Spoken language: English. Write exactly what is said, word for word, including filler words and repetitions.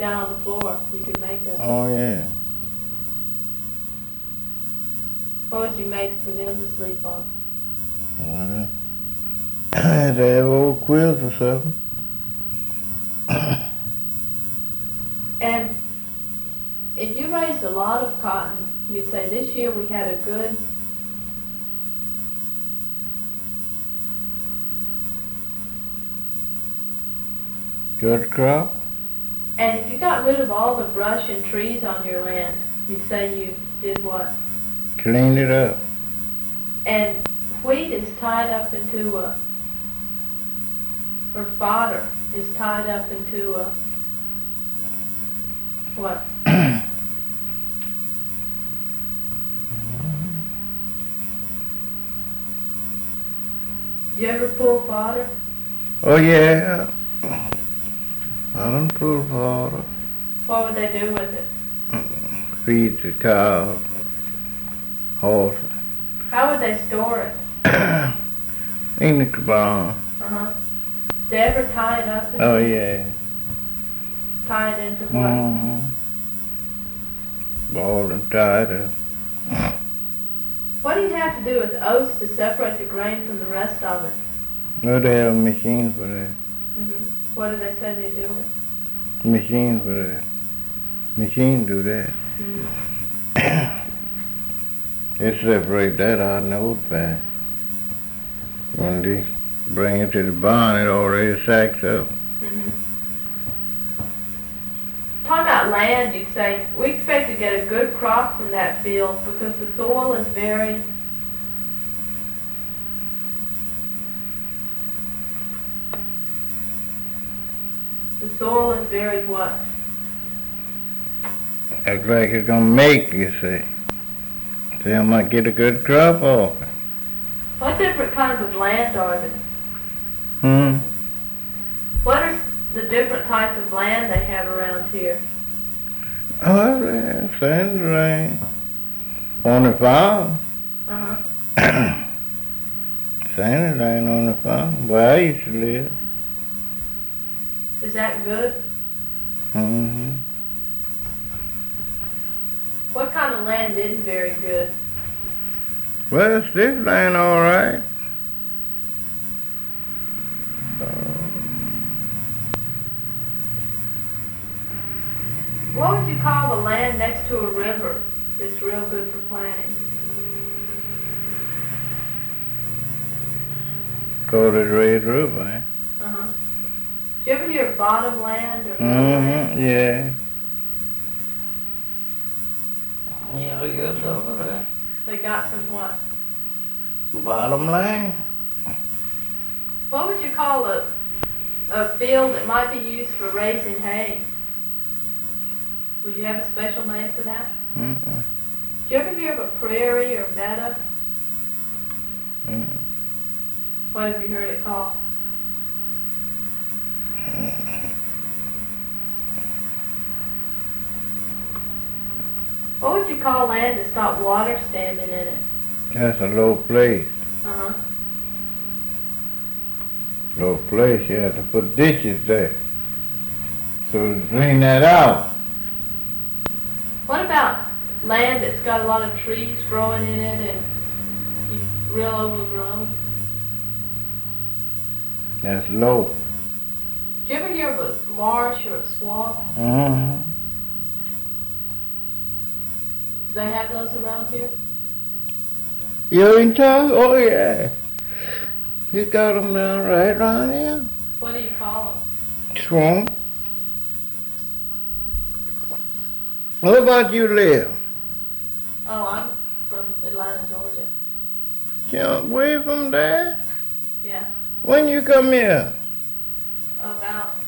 down on the floor. You could make a. Oh, yeah. What would you make for them to sleep on? Well, I had to have old quilts or something. And if you raised a lot of cotton, you'd say this year we had a good Good crop? and if you got rid of all the brush and trees on your land, you'd say you did what? Cleaned it up. And wheat is tied up into a, or fodder is tied up into a, what? You ever pull fodder? Oh, yeah. I done pull water. What would they do with it? Feed the cows, horses. How would they store it? In the barn. Uh-huh. Did they ever tie it up? Oh, yeah. Tie it into what? Mm-hmm. Ball and tied up. What do you have to do with oats to separate the grain from the rest of it? No, they have a machine for that. Mm-hmm. What do they say they do it? Machine for that. Machine do that. Mm-hmm. They separate that out in the oat fast. When they bring it to the barn, it already sacks up. Mm-hmm. Talking about land, you say, we expect to get a good crop from that field because the soil is very the soil is very what? Act like it's gonna make, you see. See, I might get a good crop off it. What different kinds of land are there? Hmm? What are the different types of land they have around here? Oh, yeah, sand rain. On the farm. Uh-huh. Sand rain on the farm, where I used to live. Is that good? Mm-hmm. What kind of land isn't very good? Well, this land all right. What would you call the land next to a river that's real good for planting? Called it Red River, eh? Uh-huh. Did you ever hear of bottomland or lowland? Mm-hmm, yeah. Yeah, we got over that. They got some what? Bottom line. What would you call a, a field that might be used for raising hay? Would you have a special name for that? Mm-mm. Did you ever hear of a prairie or meadow? Mm-mm. What have you heard it called? What would you call land that's got water standing in it? That's a low place. Uh-huh. Low place, you have to put ditches there. So to drain that out. What about land that's got a lot of trees growing in it and you- real overgrown? That's low. Did you ever hear of a marsh or a swamp? Mm-hmm. Do they have those around here? You in town? Oh, yeah. You got them down right around here. What do you call them? Swamp. Where about you live? Oh, I'm from Atlanta, Georgia. You way from there? Yeah. When you come here? About